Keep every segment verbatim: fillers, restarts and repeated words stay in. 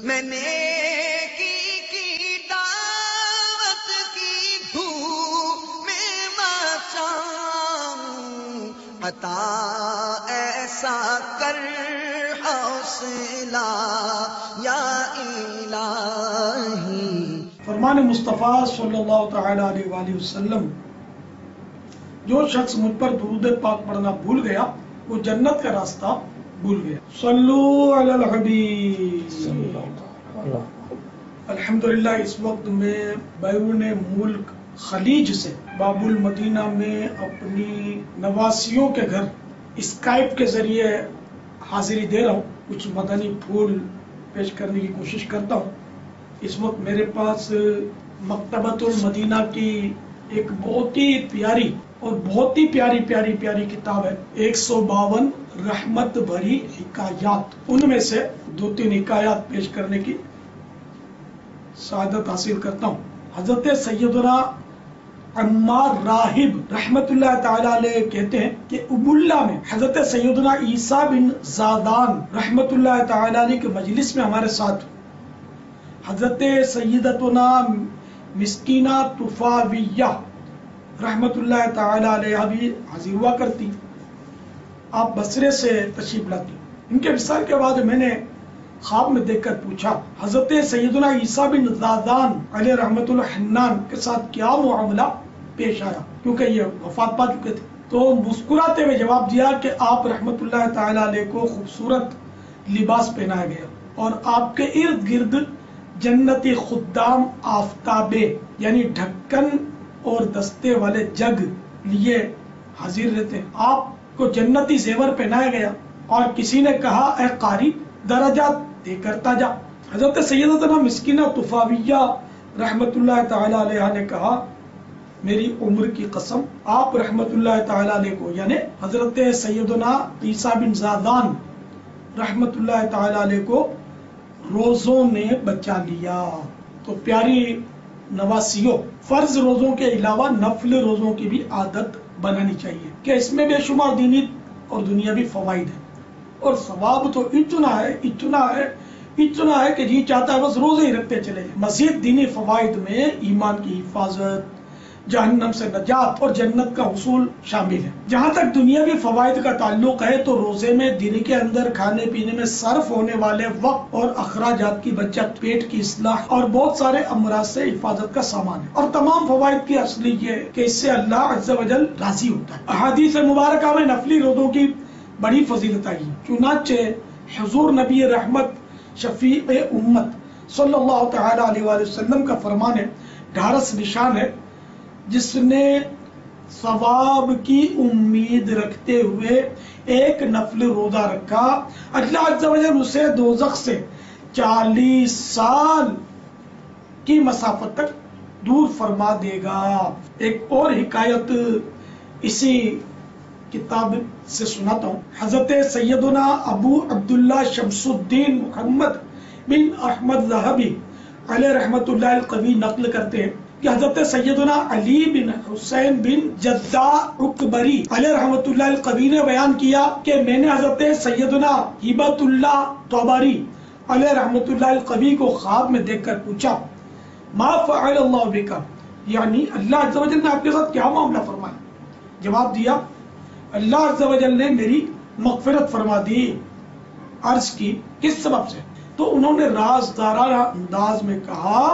میں نے کی کی دعوت کی دھوم میں مچاؤں، عطا ایسا کر حوصلہ یا الہی۔ فرمان مصطفیٰ صلی اللہ تعالی علیہ وآلہ وسلم، جو شخص مجھ پر درود پاک پڑھنا بھول گیا وہ جنت کا راستہ بھول گیا۔ صلو علی الحبیب۔ الحمدللہ اس وقت میں بیرون ملک خلیج سے باب المدینہ میں اپنی نواسیوں کے گھر اسکائپ کے ذریعے حاضری دے رہا ہوں، کچھ مدنی پھول پیش کرنے کی کوشش کرتا ہوں۔ اس وقت میرے پاس مکتبۃ المدینہ کی ایک بہت ہی پیاری اور بہت ہی پیاری پیاری پیاری کتاب ہے، ایک سو باون رحمت بھری حکایات، ان میں سے دو تین حکایات پیش کرنے کی سعادت حاصل کرتا ہوں۔ حضرت سیدنا عمار راہب رحمت اللہ تعالی علیہ کہتے ہیں کہ ابواللہ میں حضرت سیدنا عیسیٰ بن زادان رحمت اللہ تعالی علیہ کے مجلس میں ہمارے ساتھ حضرت سیدتنا مسکینہ طفاویہ رحمت اللہ تعالی علیہ بھی حاضر ہوا کرتی۔ آپ بصرے سے تشریف لاتی۔ ان کے وصال کے بعد میں نے خواب میں دیکھ کر پوچھا حضرت سیدنا عیسیٰ بن زادان علیہ رحمت الحنان کے ساتھ کیا معاملہ پیش آیا، کیونکہ یہ وفات پا چکے تھے۔ تو مسکراتے ہوئے جواب دیا کہ آپ رحمت اللہ تعالی علیہ کو خوبصورت لباس پہنایا گیا اور آپ کے ارد گرد جنتی خدام آفتابے یعنی ڈھکن اور دستے والے جگ لیے حاضر رہتے ہیں۔ آپ کو جنتی زیور پہنایا گیا اور کسی نے کہا اے قاری درجات دے کرتا جا۔ حضرت سیدتنا مسکینہ طفاویہ رحمت اللہ تعالی علیہ نے کہا میری عمر کی قسم، آپ رحمت اللہ تعالی علیہ کو یعنی حضرت سیدنا عیسیٰ بن زادان رحمت اللہ تعالی علیہ کو روزوں نے بچا لیا۔ تو پیاری نواسیوں، فرض روزوں کے علاوہ نفل روزوں کی بھی عادت بنانی چاہیے کہ اس میں بے شمار دینی اور دنیاوی فوائد ہیں، اور ثواب تو اتنا ہے اتنا ہے اتنا ہے کہ جی چاہتا ہے بس روزے ہی رکھتے چلے جائیں۔ مزید دینی فوائد میں ایمان کی حفاظت، جہنم سے نجات اور جنت کا حصول شامل ہے۔ جہاں تک دنیاوی فوائد کا تعلق ہے تو روزے میں دن کے اندر کھانے پینے میں صرف ہونے والے وقت اور اخراجات کی بچت، پیٹ کی اصلاح اور بہت سارے امراض سے حفاظت کا سامان ہے، اور تمام فوائد کی اصلی یہ ہے کہ اس سے اللہ عز و جل راضی ہوتا ہے۔ احادیث مبارکہ میں نفلی روزوں کی بڑی فضیلت آئی ہے، چنانچہ حضور نبی رحمت شفیع امت صلی اللہ تعالی علیہ وآلہ وسلم کا فرمان ہے، ڈھارس نشان ہے جس نے ثواب کی امید رکھتے ہوئے ایک نفل روزہ رکھا، اللہ عز و جل اسے دوزخ سے چالیس سال کی مسافت تک دور فرما دے گا۔ ایک اور حکایت اسی کتاب سے سناتا ہوں۔ حضرت سیدنا ابو عبداللہ شمس الدین محمد بن احمد ذہبی علیہ رحمت اللہ القوی نقل کرتے ہیں کہ حضرت سیدنا علی بن حسین بن جدہ اکبری علیہ رحمت اللہ القوی نے بیان کیا کہ میں نے حضرت سیدنا ہبت اللہ طبری علیہ رحمت اللہ القوی کو خواب میں دیکھ کر پوچھا ما فعل اللہ بکا، یعنی اللہ عز و جل نے آپ کے ساتھ کیا معاملہ فرمایا؟ جواب دیا اللہ عز و جل نے میری مغفرت فرما دی۔ عرض کی کس سبب سے؟ تو انہوں نے رازدارانہ انداز میں کہا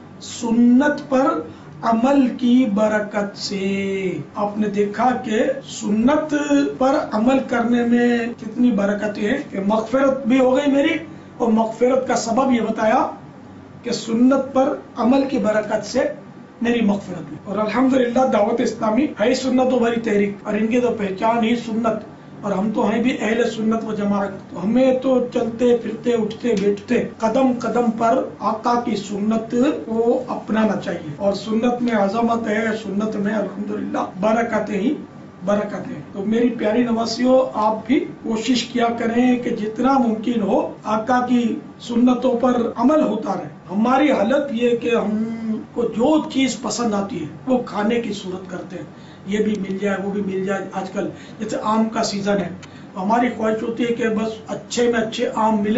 سنت پر عمل کی برکت سے۔ آپ نے دیکھا کہ سنت پر عمل کرنے میں کتنی برکتیں ہیں کہ مغفرت بھی ہو گئی میری، اور مغفرت کا سبب یہ بتایا کہ سنت پر عمل کی برکت سے میری مغفرت بھی۔ اور الحمدللہ دعوت اسلامی ہے سنتوں بھری تحریک، اور ان کی تو پہچان ہی سنت، اور ہم تو ہیں بھی اہل سنت و جماعت، تو ہمیں تو چلتے پھرتے اٹھتے بیٹھتے قدم قدم پر آقا کی سنت کو اپنانا چاہیے، اور سنت میں عظمت ہے، سنت میں الحمدللہ برکتیں ہی برکتیں۔ تو میری پیاری نواسیوں، آپ بھی کوشش کیا کریں کہ جتنا ممکن ہو آقا کی سنتوں پر عمل ہوتا رہے۔ ہماری حالت یہ کہ ہم کو جو چیز پسند آتی ہے وہ کھانے کی صورت کرتے ہیں، یہ بھی مل جائے وہ بھی مل جائے۔ آج کل جیسے آم کا سیزن ہے، ہماری خواہش ہوتی ہے کہ بس اچھے میں اچھے آم ملے،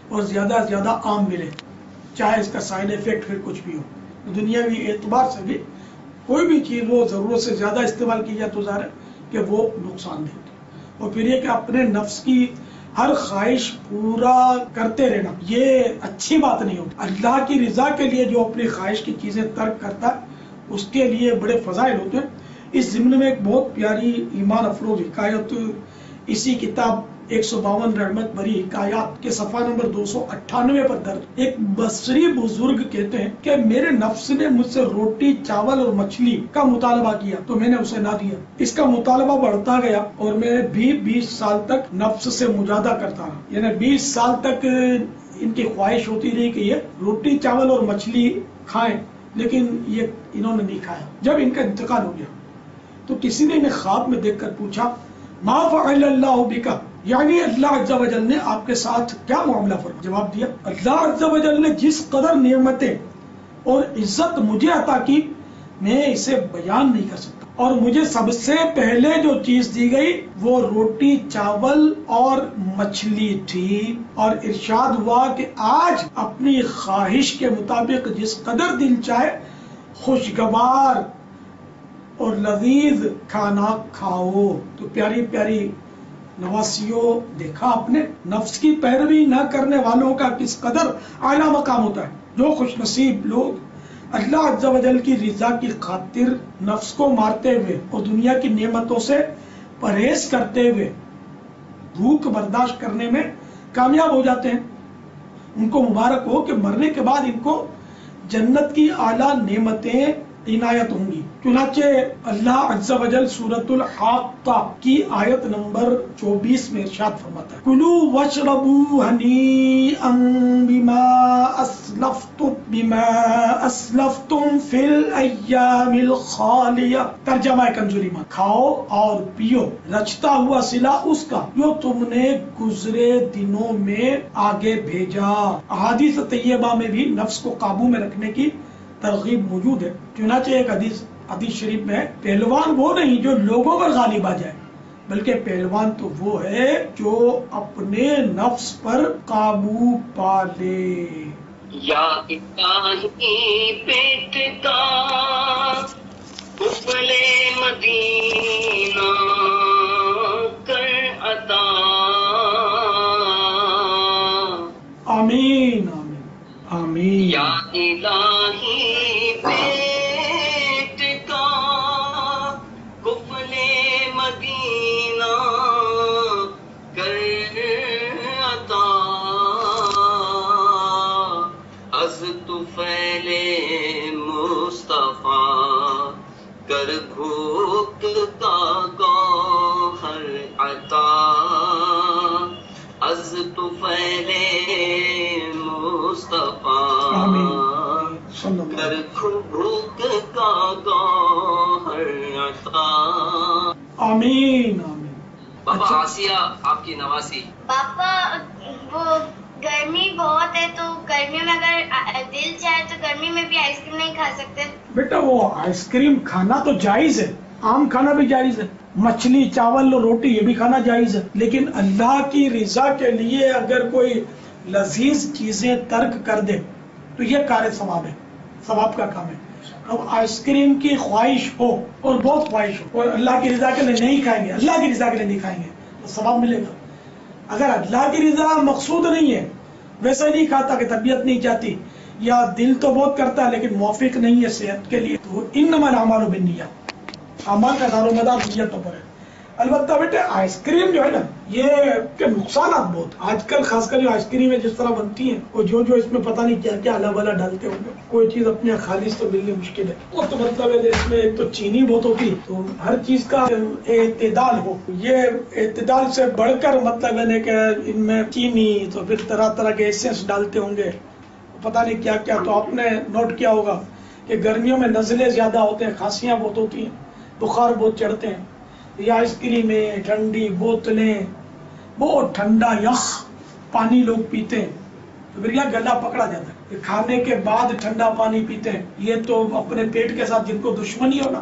اور زیادہ سے زیادہ عام ملے، چاہے اس کا سائڈ افیکٹ پھر کچھ بھی ہو۔ دنیاوی اعتبار سے بھی کوئی بھی چیز وہ ضرورت سے زیادہ استعمال کی جائے تو ظاہر ہے کہ وہ نقصان دہ ہوتی ہے۔ اور پھر یہ کہ اپنے نفس کی ہر خواہش پورا کرتے رہنا یہ اچھی بات نہیں ہوتی۔ اللہ کی رضا کے لیے جو اپنی خواہش کی چیزیں ترک کرتا ہے اس کے لیے بڑے فضائل ہوتے ہیں۔ اس ضمن میں ایک بہت پیاری ایمان افروز حکایت اسی کتاب ایک سو باون رحمت بری حکایات کے صفحہ نمبر دو سو اٹھانوے پر درج ایک بصری بزرگ کہتے ہیں کہ میرے نفس نے مجھ سے روٹی چاول اور مچھلی کا مطالبہ کیا تو میں نے اسے نہ دیا۔ اس کا مطالبہ بڑھتا گیا اور میں بھی بیس سال تک نفس سے مجاہدہ کرتا رہا، یعنی بیس سال تک ان کی خواہش ہوتی رہی کہ یہ روٹی چاول اور مچھلی کھائیں، لیکن یہ انہوں نے نہیں کھایا۔ جب ان کا انتقال ہو گیا تو کسی نے انہیں خواب میں دیکھ کر پوچھا ما فعل اللہ بک، یعنی اللہ عز و جل نے آپ کے ساتھ کیا معاملہ فرمایا؟ جواب دیا اللہ عز و جل نے جس قدر نعمتیں اور عزت مجھے عطا کی میں اسے بیان نہیں کر سکتا، اور مجھے سب سے پہلے جو چیز دی گئی وہ روٹی چاول اور مچھلی تھی، اور ارشاد ہوا کہ آج اپنی خواہش کے مطابق جس قدر دل چاہے خوشگوار اور لذیذ کھانا کھاؤ۔ تو پیاری پیاری نواسیوں، دیکھا آپ نے نفس کی پیروی نہ کرنے والوں کا کس قدر اعلیٰ مقام ہوتا ہے۔ جو خوش نصیب لوگ اللہ عز و جل کی رضا کی خاطر نفس کو مارتے ہوئے اور دنیا کی نعمتوں سے پرہیز کرتے ہوئے بھوک برداشت کرنے میں کامیاب ہو جاتے ہیں، ان کو مبارک ہو کہ مرنے کے بعد ان کو جنت کی اعلیٰ نعمتیں عنایت ہوں گی۔ چنانچہ اللہ عز و جل سورۃ الحاقہ کی آیت نمبر چوبیس میں ارشاد فرماتا ہے کلوا واشربوا ہنیئا بما اسلفتم بما اسلفتم فی الایام الخالیہ۔ ترجمہ کنز ایمان، کھاؤ اور پیو رچتا ہوا صلہ اس کا جو تم نے گزرے دنوں میں آگے بھیجا۔ احادیث طیبہ میں بھی نفس کو قابو میں رکھنے کی ترغیب موجود ہے۔ چنانچہ ایک حدیث حدیث شریف میں ہے پہلوان وہ نہیں جو لوگوں پر غالب آ جائے، بلکہ پہلوان تو وہ ہے جو اپنے نفس پر قابو پا لے۔ یا الہی پیٹ کا قبلِ مدینہ کر عطا۔ آمین آمین آمین۔ یا الہی پیٹ کا قبلِ مدینہ کر عطا، از طفیل مصطفیٰ کر بھوک کا گوہر عطا، از طفیل مصطفیٰ کر بھوک کا گوہر عطا۔ آمین آمین۔ بابا آسیہ آپ کی نواسی۔ پاپا وہ گرمی بہت ہے تو گرمی میں اگر دل چاہے تو گرمی میں بھی آئس کریم نہیں کھا سکتے؟ بیٹا وہ آئس کریم کھانا تو جائز ہے، عام کھانا بھی جائز ہے، مچھلی چاول اور روٹی یہ بھی کھانا جائز ہے، لیکن اللہ کی رضا کے لیے اگر کوئی لذیذ چیزیں ترک کر دے تو یہ کار ثواب ہے، ثواب کا کام ہے۔ اب آئس کریم کی خواہش ہو اور بہت خواہش ہو اور اللہ کی رضا کے لیے نہیں کھائیں گے، اللہ کی رضا کے لیے نہیں کھائیں گے تو ثواب ملے گا۔ اگر اللہ کی رضا مقصود نہیں ہے، ویسے نہیں کھاتا کہ طبیعت نہیں چاہتی یا دل تو بہت کرتا ہے لیکن موافق نہیں ہے صحت کے لیے، تو انما الاعمال بالنیات، اعمال کا دار و مدار نیتوں پر ہے۔ البتہ بیٹے آئس کریم جو ہے نا یہ کے نقصانات بہت، آج کل خاص کر جو آئس کریم جس طرح بنتی ہیں اور جو جو اس میں پتہ نہیں کیا کیا الگ الگ ڈالتے ہوں گے، کوئی چیز اپنے خالص تو ملنی مشکل ہے۔ وہ تو مطلب ہے اس میں ایک تو چینی بہت ہوتی، تو ہر چیز کا اعتدال ہو، یہ اعتدال سے بڑھ کر مطلب ہے کہ ان میں چینی تو پھر طرح طرح کے ایسنس ڈالتے ہوں گے، پتہ نہیں کیا کیا۔ تو آپ نے نوٹ کیا ہوگا کہ گرمیوں میں نزلے زیادہ ہوتے ہیں، کھانسیاں بہت ہوتی ہیں، بخار بہت چڑھتے ہیں، یہ آئس کریمیں ٹھنڈی بوتلیں بہت ٹھنڈا یخ پانی لوگ پیتے ہیں تو پھر یہ گلا پکڑا جاتا ہے۔ کھانے کے بعد ٹھنڈا پانی پیتے ہیں، یہ تو اپنے پیٹ کے ساتھ جن کو دشمنی ہو نا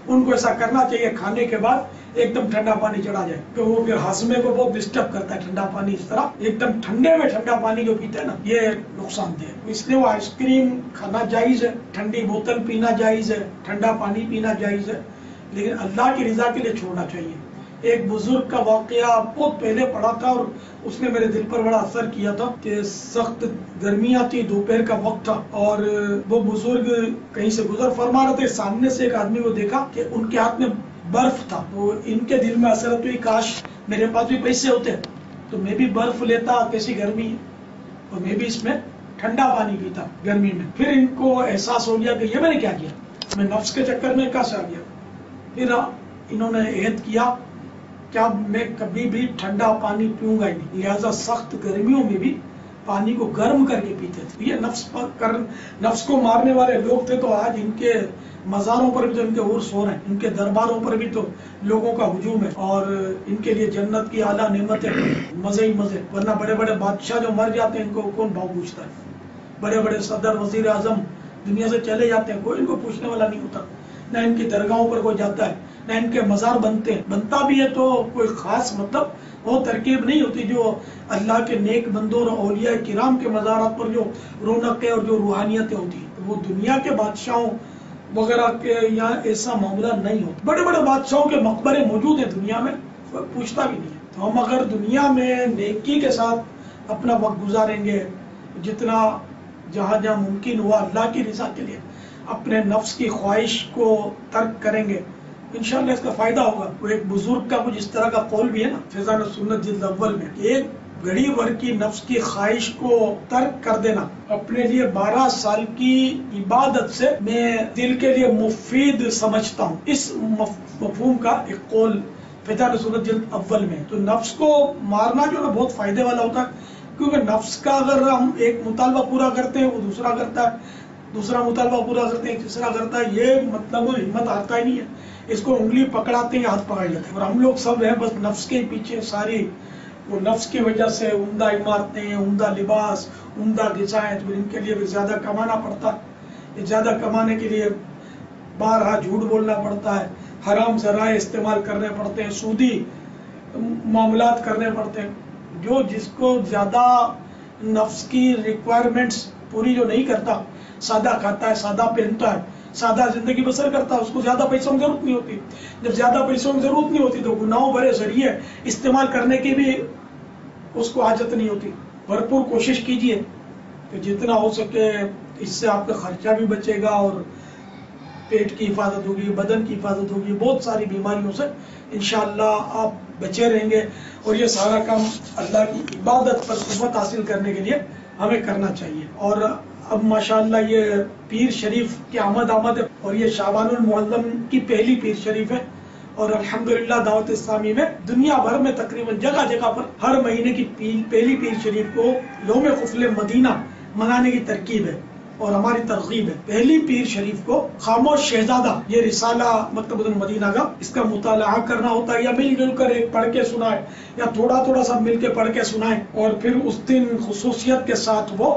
ان کو ایسا کرنا چاہیے کھانے کے بعد ایک دم ٹھنڈا پانی چڑھا جائے، کہ وہ پھر ہاضمے کو بہت ڈسٹرب کرتا ہے ٹھنڈا پانی، اس طرح ایک دم ٹھنڈے میں ٹھنڈا پانی جو پیتے ہیں نا یہ نقصان دہ ہے، اس لیے وہ آئس کریم کھانا جائز ہے، ٹھنڈی بوتل پینا جائز ہے، ٹھنڈا پانی پینا جائز ہے، لیکن اللہ کی رضا کے لیے چھوڑنا چاہیے۔ ایک بزرگ کا واقعہ بہت پہلے پڑھا تھا اور اس نے میرے دل پر بڑا اثر کیا تھا کہ سخت گرمیاں تھی، دوپہر کا وقت تھا اور وہ بزرگ کہیں سے گزر فرما رہے تھے، سامنے سے ایک آدمی کو دیکھا کہ ان کے ہاتھ میں برف تھا، تو ان کے دل میں اثر ہوئی کاش میرے پاس بھی پیسے ہوتے تو میں بھی برف لیتا، کیسی گرمی ہے اور میں بھی اس میں ٹھنڈا پانی پیتا گرمی میں۔ پھر ان کو احساس ہو گیا کہ یہ میں نے کیا کیا، میں نفس کے چکر میں کہاں سے آ گیا۔ پھر انہوں نے عہد کیا کیا میں کبھی بھی ٹھنڈا پانی پیوں گا ہی نہیں، لہٰذا سخت گرمیوں میں بھی پانی کو گرم کر کے پیتے تھے۔ یہ نفس پر کر نفس کو مارنے والے لوگ تھے، تو آج ان کے مزاروں پر بھی تو ان کے عرس ہو رہے ہیں، ان کے درباروں پر بھی تو لوگوں کا ہجوم ہے اور ان کے لیے جنت کی اعلیٰ نعمت ہے، مزے ہی مزے۔ ورنہ بڑے بڑے بادشاہ جو مر جاتے ہیں ان کو کون بھاؤ پوچھتا ہے، بڑے بڑے صدر وزیر اعظم دنیا سے چلے جاتے ہیں، کوئی ان کو پوچھنے والا نہیں ہوتا، نہ ان کی درگاہوں پر کوئی جاتا ہے، نہ ان کے مزار بنتے ہیں، بنتا بھی ہے تو کوئی خاص مطلب وہ ترکیب نہیں ہوتی جو اللہ کے نیک بندوں اور اولیاء کرام کے مزارات پر جو رونقیں اور جو روحانیتیں ہوتی ہیں، وہ دنیا کے بادشاہوں وغیرہ کے یہاں ایسا معاملہ نہیں ہوتا۔ بڑے بڑے بادشاہوں کے مقبرے موجود ہیں دنیا میں، کوئی پوچھتا بھی نہیں ہے۔ تو ہم اگر دنیا میں نیکی کے ساتھ اپنا وقت گزاریں گے، جتنا جہاں جہاں ممکن ہوا اللہ کی رضا کے لیے اپنے نفس کی خواہش کو ترک کریں گے، انشاءاللہ اس کا فائدہ ہوگا۔ وہ ایک بزرگ کا کچھ اس طرح کا قول بھی ہے نا فیضان سنت جلد اول میں، ایک گھڑی بھر کی نفس کی خواہش کو ترک کر دینا اپنے لیے بارہ سال کی عبادت سے میں دل کے لیے مفید سمجھتا ہوں۔ اس مفہوم کا ایک قول فیضان سنت جلد اول میں۔ تو نفس کو مارنا جو ہے بہت فائدے والا ہوتا ہے، کیونکہ نفس کا اگر ہم ایک مطالبہ پورا کرتے ہیں وہ دوسرا کرتا ہے، دوسرا مطالبہ پورا کرتے ہیں تیسرا کرتا ہے، یہ مطلب ہمت آتا ہی نہیں ہے، اس کو انگلی پکڑاتے ہیں ہاتھ پکڑ جاتے ہیں۔ اور ہم لوگ سب ہیں بس نفس کے پیچھے، ساری وہ نفس کی وجہ سے عمدہ عمارتیں، عمدہ لباس، عمدہ غذائیں، تو ان کے لیے بھی زیادہ کمانا پڑتا ہے، زیادہ کمانے کے لیے بارہا جھوٹ بولنا پڑتا ہے، حرام ذرائع استعمال کرنے پڑتے ہیں، سودی معاملات کرنے پڑتے ہیں۔ جو جس کو زیادہ نفس کی ریکوائرمنٹس پوری جو نہیں کرتا، سادہ کھاتا ہے، سادہ پہنتا ہے، سادہ زندگی بسر کرتا ہے، اس کو زیادہ پیسوں کی ضرورت نہیں ہوتی۔ جب زیادہ پیسوں کی ضرورت نہیں ہوتی تو گناہوں بھرے ذریعے استعمال کرنے کی بھی اس کو حاجت نہیں ہوتی۔ بھرپور کوشش کیجئے کہ جتنا ہو سکے اس سے آپ کا خرچہ بھی بچے گا اور پیٹ کی حفاظت ہوگی، بدن کی حفاظت ہوگی، بہت ساری بیماریوں سے انشاءاللہ آپ بچے رہیں گے۔ اور یہ سارا کام اللہ کی عبادت پر قوت حاصل کرنے کے لیے ہمیں کرنا چاہیے۔ اور اب ماشاءاللہ یہ پیر شریف کی آمد آمد ہے اور یہ شعبان المعظم کی پہلی پیر شریف ہے، اور الحمدللہ دعوت اسلامی میں دنیا بھر میں تقریباً جگہ جگہ پر ہر مہینے کی پہلی پیر شریف کو یوم قفل مدینہ منانے کی ترکیب ہے اور ہماری ترغیب ہے۔ پہلی پیر شریف کو خاموش شہزادہ یہ رسالہ مکتبۃ المدینہ کا اس کا مطالعہ کرنا ہوتا ہے، یا مل جل کر ایک پڑھ کے سنائے یا تھوڑا تھوڑا سا مل کے پڑھ کے سنائے، اور پھر اس دن خصوصیت کے ساتھ وہ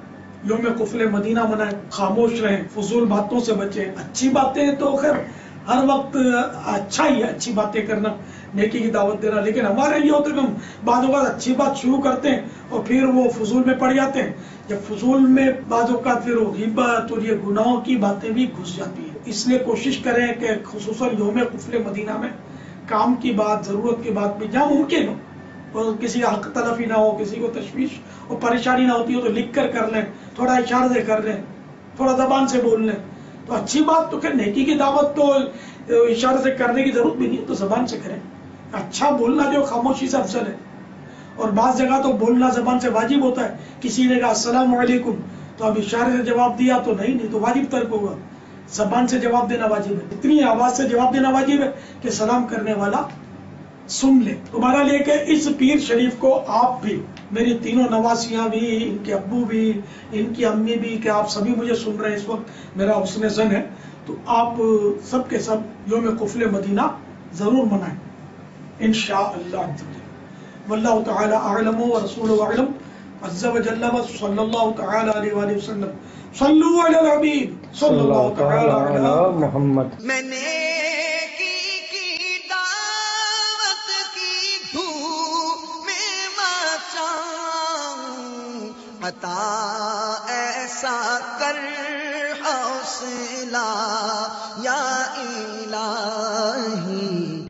یوم قفل مدینہ منائے، خاموش رہیں، فضول باتوں سے بچیں۔ اچھی باتیں تو خیر ہر وقت اچھا ہی ہے، اچھی باتیں کرنا، نیکی کی دعوت دینا، لیکن ہمارے یہ ہوتا ہے کہ ہم بعض اوقات اچھی بات شروع کرتے ہیں اور پھر وہ فضول میں پڑ جاتے ہیں۔ جب فضول میں بعض اوقات پھر وہ غیبت اور یہ گناہوں کی باتیں بھی گھس جاتی ہیں۔ اس لیے کوشش کریں کہ خصوصاً یوم قفل مدینہ میں کام کی بات، ضرورت کی بات بھی جہاں ممکن ہو، اور کسی کا حق تلفی نہ ہو، کسی کو تشویش اور پریشانی نہ ہوتی ہو تو لکھ کر کر لیں، تھوڑا اشارے سے کر لیں، تھوڑا زبان سے بول لیں، تو اچھی بات تو کہ نیکی کی دعوت تو اشارے سے کرنے کی ضرورت بھی نہیں، تو زبان سے کریں۔ اچھا بولنا جو خاموشی سے افضل ہے، اور بعض جگہ تو بولنا زبان سے واجب ہوتا ہے۔ کسی نے کہا السلام علیکم تو اب اشارے سے جواب دیا تو نہیں نہیں تو واجب ترک ہوگا، زبان سے جواب دینا واجب ہے، اتنی آواز سے جواب دینا واجب ہے کہ سلام کرنے والا سن لے۔ تمہارا لے کہ اس پیر شریف کو آپ بھی، میری تینوں نواسیاں بھی، ان کے ابو بھی، ان کی امی بھی، کہ آپ سبھی مجھے سن رہے ہیں اس وقت، میرا حسن ظن ہے، تو آپ سب کے سب یوم قفل مدینہ ضرور منائیں انشاءاللہ۔ واللہ تعالی اعلم ورسولہ اعلم عز وجل، صلی اللہ تعالی علیہ وآلہ وسلم۔ صلوا علی الحبیب صلی اللہ تعالی علی محمد۔ میں نے عطا ایسا کر حوصلہ یا